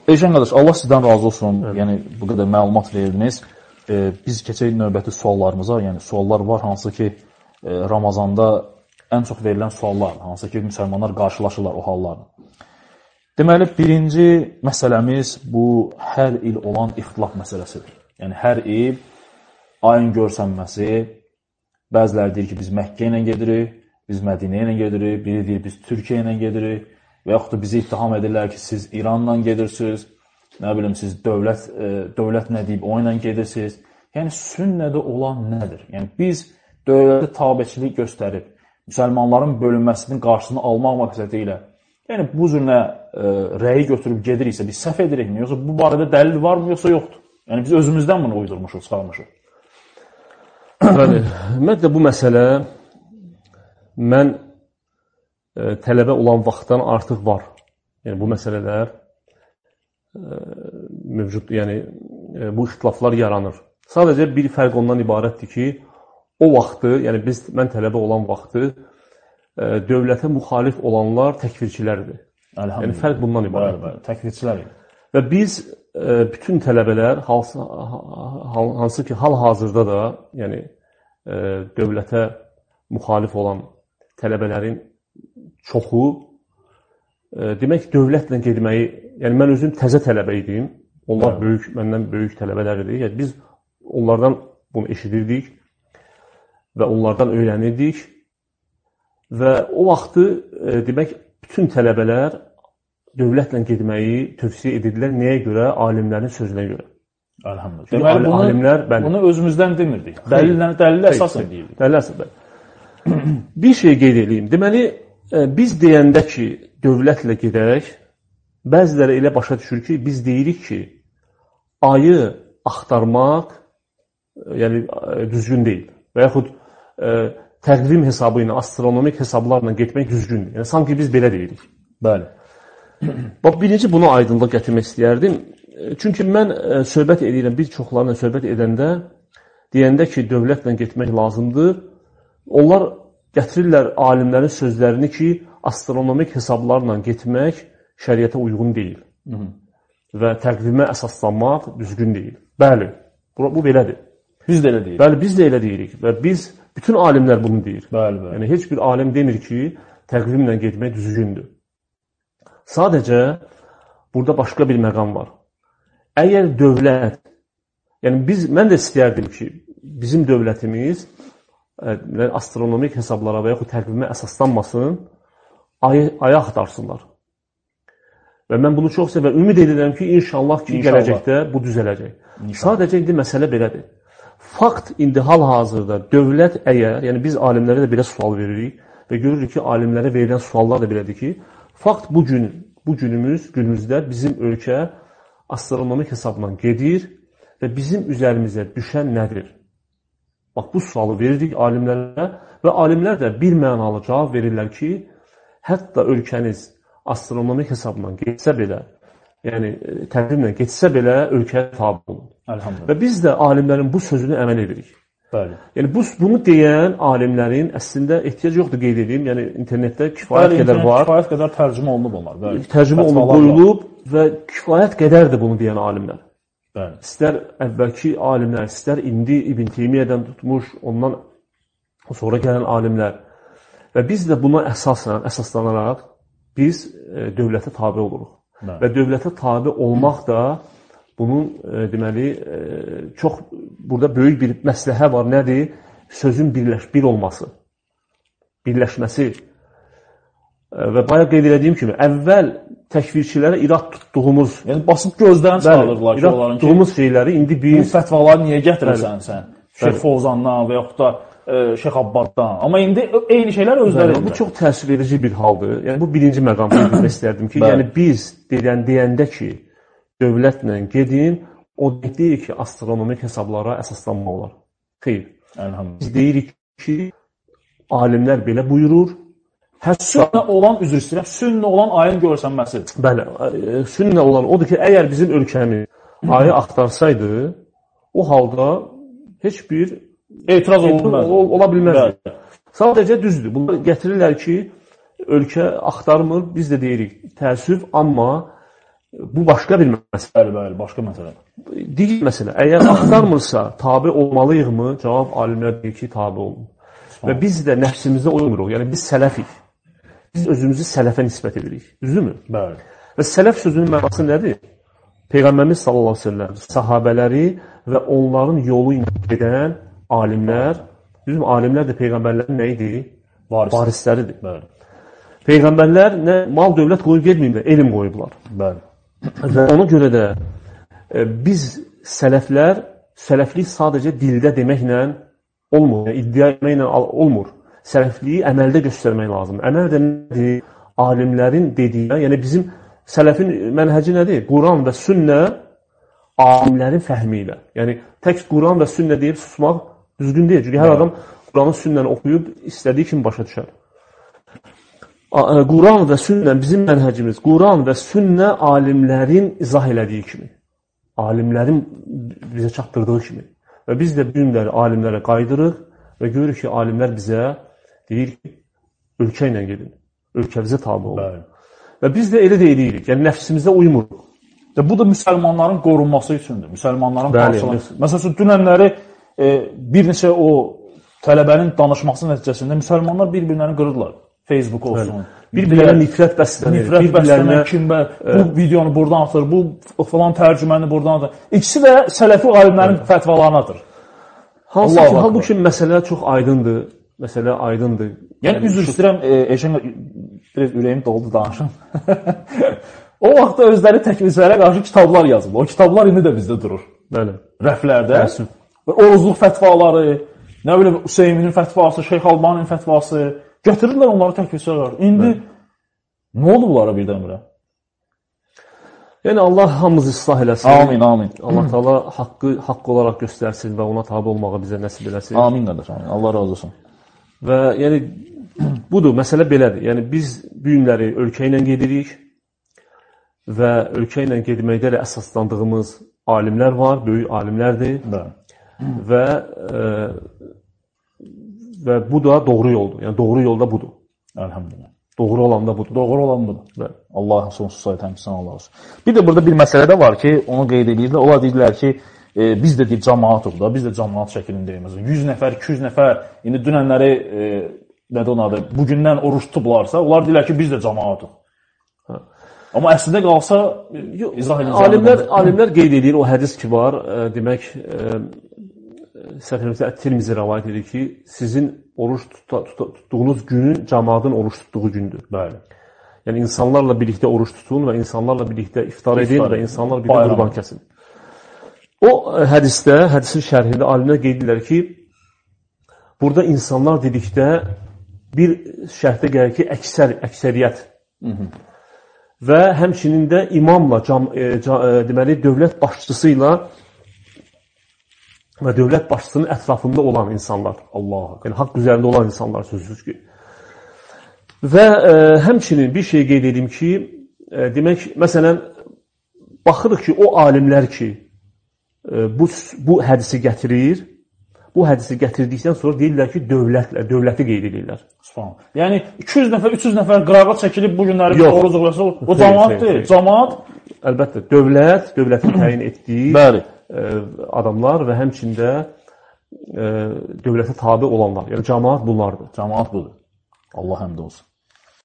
Elşən qardaş, Allah sizdən razı olsun. Yəni bu qədər məlumat verdiniz. Biz keçək növbəti suallarımıza. Yəni suallar var, hansı ki Ramazanda ən çox verilən suallar, hansı ki müsəlmanlar qarşılaşırlar o hallarla. Deməli, birinci məsələmiz bu hər il olan ixtilaf məsələsidir. Yəni hər il ayın görsənməsi, bəziləri deyir ki, biz Məkkə ilə gedirik, biz Mədinə ilə gedirik, biri deyir biz Türkiyə ilə gedirik. Və yaxud da bizi ittiham edirlər ki, siz İranla gedirsiniz, nə bilim, siz dövlət nə deyib, o ilə gedirsiniz. Yəni, sünnədə olan nədir? Yəni, biz dövlətə tabeçilik göstərib, müsəlmanların bölünməsinin qarşısını almaq məqsədi ilə, yəni, bu cürlə rəyi götürüb gediriksə, biz səhv edirikmi, yoxsa bu barədə dəlil varmı, yoxsa yoxdur? Yəni, biz özümüzdən bunu uydurmuşuq, çıxarmışıq. Bəli, ümumiyyətlə bu məsələ mən tələbə olan vaxtdan artıq var. Yəni, bu məsələlər mövcud, yəni bu ixtilaflar yaranır. Sadəcə bir fərq ondan ibarətdir ki, o vaxtı, yəni mən tələbə olan vaxtı dövlətə müxalif olanlar təkfirçilərdir. Yəni, fərq bundan ibarətdir. Təkfirçilər. Və biz bütün tələbələr, hansı ki, hal-hazırda da, yəni dövlətə müxalif olan tələbələrin çoxu, demək, dövlətlə gedməyi, yəni mən özüm təzə tələbə idim, onlar məndən böyük tələbələr idi, yəni biz onlardan bunu eşidirdik və onlardan öyrənirdik və o vaxtı, demək, bütün tələbələr dövlətlə gedməyi tövsiyə edirdilər, nəyə görə? Alimlərin sözünə görə. Deməli, bunu özümüzdən demirdik, dəlil əsasla deyirdik. Dəlil əsasla. Bir şey qeyd edeyim, deməli, biz deyəndə ki, dövlətlə gedək, bəziləri elə başa düşür ki, biz deyirik ki, ayı axtarmaq yəni, düzgün deyil və yaxud təqvim hesabı ilə, astronomik hesablarla getmək düzgündür. Yəni, sanki biz belə deyirik. Bəli. Bax, birinci buna aydınlıq gətirmək istəyərdim. Çünki mən söhbət edirəm, bir çoxlarla söhbət edəndə, deyəndə ki, dövlətlə getmək lazımdır, onlar gətirirlər alimlərin sözlərini ki, astronomik hesablarla getmək şəriətə uyğun deyil və təqvimə əsaslanmaq düzgün deyil. Bəli, bu belədir. Biz də elə deyirik. Bəli, biz də elə deyirik və bütün alimlər bunu deyir. Bəli. Yəni, heç bir alim demir ki, təqvimlə getmək düzgündür. Sadəcə, burada başqa bir məqam var. Əgər dövlət, yəni mən də istəyərdim ki, bizim dövlətimiz astronomik hesablara və yaxud təqvimə əsaslanmasın, ayı axtarsınlar. Və mən bunu çox sevəm. Ümid edirəm ki, inşallah ki, gələcəkdə bu düzələcək. Sadəcə indi məsələ belədir. Fakt indi hal-hazırda dövlət əgər, yəni biz alimlərə də belə sual veririk və görürük ki, alimlərə verilən suallar da belədir ki, fakt bu günümüzdə bizim ölkə astronomik hesabla gedir və bizim üzərimizə düşən nədir? Bax, bu sualı veririk alimlərə və alimlər də bir mənalı cavab verirlər ki, hətta ölkəniz astronomik hesabla getsə belə, yəni təqvimlə getsə belə ölkəyə tabi olun. Və biz də alimlərin bu sözünü əməl edirik. Bəli. Yəni bunu deyən alimlərin əslində ehtiyac yoxdur qeyd edeyim. Yəni internetdə kifayət qədər var. Kifayət qədər tərcümə olunub onlar. Bəli. Tərcümə olunub, qoyulub və kifayət qədərdir bunu deyən alimlər. Bəli. İstər əvvəlki alimlər, istər indi İbn Teymiyədən tutmuş, ondan sonra gələn alimlər. Və biz də buna əsaslanaraq biz dövlətə tabe oluruq. Bəli. Və dövlətə tabe olmaq da bunun deməli çox burada böyük bir məsləhə var. Nədir? Sözün bir olması, birləşməsi. Və bayaq qeyd edədiyim kimi, əvvəl təkfirçilərə irad tutduğumuz, yəni basıb gözdən çıxarırlar ki, onların ki, tutduğumuz şeyləri indi biz... Bu fətvaları niyə gətirirsən sən? Şeyx Fovzandan və yaxud da Şeyx Abbaddan. Amma indi eyni şeylər özləri. Bu çox təəssüf edici bir haldır. Yəni bu birinci məqamı bilmək istərdim ki, yəni biz deyəndə ki, dövlətlə gedin, o deyir ki, astronomik hesablara əsaslanmaq olar. Xeyr. Biz deyirik ki, alimlər belə buyurur. Sünnə olan, üzr istəyirəm, sünnə olan ayın görsənməsi. Bəli, sünnə olan odur ki, əgər bizim ölkəmiz ayı axtarsaydı, o halda heç bir etiraz ola bilməzdi. Sadəcə düzdür. Bunlar gətirirlər ki, ölkə axtarmır, biz də deyirik təəssüf, amma Bu başqa bir məsələ. Bəli, başqa məsələ. Digər məsələ, əgər axtarmırsa, tabe olmalıyıqmı? Cavab alimlər deyir ki, tabe olun. Və biz də nəfsimizə uymuruq. Yəni, biz sələfik. Biz özümüzü sələfə nisbət edirik. Düzdürmü? Bəli. Və sələf sözünün mənası nədir? Peyğəmbərimiz sallallahu əleyhi və səlləm, sahabələri və onların yolu ilə gedən alimlər, düzdürmü? Alimlər də peyğəmbərlərin nə idi? Varisləridir. Bəli. Peyğəmbərlər nə mal dövlət qoyub getməyiblər, elm qoyublar. Bəli. Və ona görə də biz sələflər, sələflik sadəcə dildə deməklə olmur, yəni iddia etməklə olmur. Sələfliyi əməldə göstərmək lazımdır. Əməl də nədir? Alimlərin dediyinə, yəni bizim sələfin mənhəci nədir? Quran və sünnə alimlərin fəhmi ilə. Yəni tək Quran və sünnə deyib susmaq düzgün deyil. Çünki hər adam Quranı sünnəni oxuyub istədiyi kimi başa düşər. Quran və sünnə bizim mənhəcimiz, Quran və sünnə alimlərin izah elədiyi kimi, alimlərin bizə çatdırdığı kimi. Və biz də bu günləri alimlərə qaydırıq və görürük ki, alimlər bizə deyir ki, ölkə ilə gedin, ölkəvizə tabi olun. Və biz də elə də eləyirik, yəni nəfsimizə uymuruq. Və bu da müsəlmanların qorunması üçündür, müsəlmanların qarşılanması. Məsələn, dünənləri bir neçə o tələbənin danışması nəticəsində müsəlmanlar bir-birlərini qırırlar. Facebook olsun. Bir-birlərinə nifrət bəslənir. Nifrət bəslənir, kimə bu videonu buradan atır, bu falan tərcüməni buradan atır. İkisi də sələfi alimlərin fətvalarınadır. Halbuki məsələ çox aydındır. Məsələ aydındır. Yəni, üzr istəyirəm, Eşən, biraz ürəyim doldu danışım. O vaxtda özləri təkvizlərə qarşı kitablar yazıb. O kitablar indi də bizdə durur. Bəli. Rəflərdə. Oruzluq fətvaları, nə bilim, Hüseyminin fətvası, Şeyx Albaninin fətvası. Gətirirlər onları təkvizlərə qarşı. İndi nə oldu bunlara birdən-birə? Yəni, Allah hamımızı islah eləsin. Amin, amin. Allah Teala haqq olaraq göstərsin və ona tabi olmağı bizə nəsib eləsin. Amin qardaş, amin. Allah razı olsun. Və yəni, budur, məsələ belədir. Yəni, biz bu günləri ölkə ilə gedirik və ölkə ilə gedməkdə də əsaslandığımız alimlər var, böyük alimlərdir. Və bu da doğru yoldur. Yəni, doğru yolda budur. Əlhəmdülillah. Doğru olan da budur. Doğru olan budur. Allah sonsuz sayı təmsilən Allah olsun. Bir də burada bir məsələ də var ki, onu qeyd edirlər. Onlar deyirlər ki, biz də deyib cəmaatıq da, biz də cəmaat şəklindəyik. 100 nəfər, 200 nəfər, indi dünənləri, nədir onun adı, bugündən oruç tutublarsa, onlar deyirlər ki, biz də cəmaatıq. Amma əslində qalsa, izah edin. Alimlər qeyd edir, o hədis ki var, demək, Səhifəmizdə Ət-Tirmizi rəvayət edir ki, sizin oruç tutduğunuz günün cəmaatın oruç tutduğu gündür. Bəli. Yəni, insanlarla birlikdə oruç tutun və insanlarla birlikdə iftar edin və insanlarla birlikdə qurban kəsin. O hədisdə, hədisin şərhində alimlər qeyd edirlər ki, burada insanlar dedikdə bir şərhdə gəlir ki, əksəriyyət. Və həmçinin də imamla, deməli, dövlət başçısı və dövlət başçısının ətrafında olan insanlar. Allah, yəni haqq üzərində olan insanlar sözsüz ki. Və həmçinin bir şey qeyd edim ki, demək, məsələn, baxırıq ki, o alimlər ki, bu hədisi gətirir, bu hədisi gətirdikdən sonra deyirlər ki, dövləti qeyd edirlər. Yəni, 200 nəfər, 300 nəfər qırağa çəkilib bu günləri oruc oxuyası, o cəmaatdır. Cəmaat, əlbəttə, dövlətin təyin etdiyi adamlar və həmçində dövlətə tabi olanlar. Yəni, cəmaat bunlardır. Cəmaat budur. Allah həmd olsun.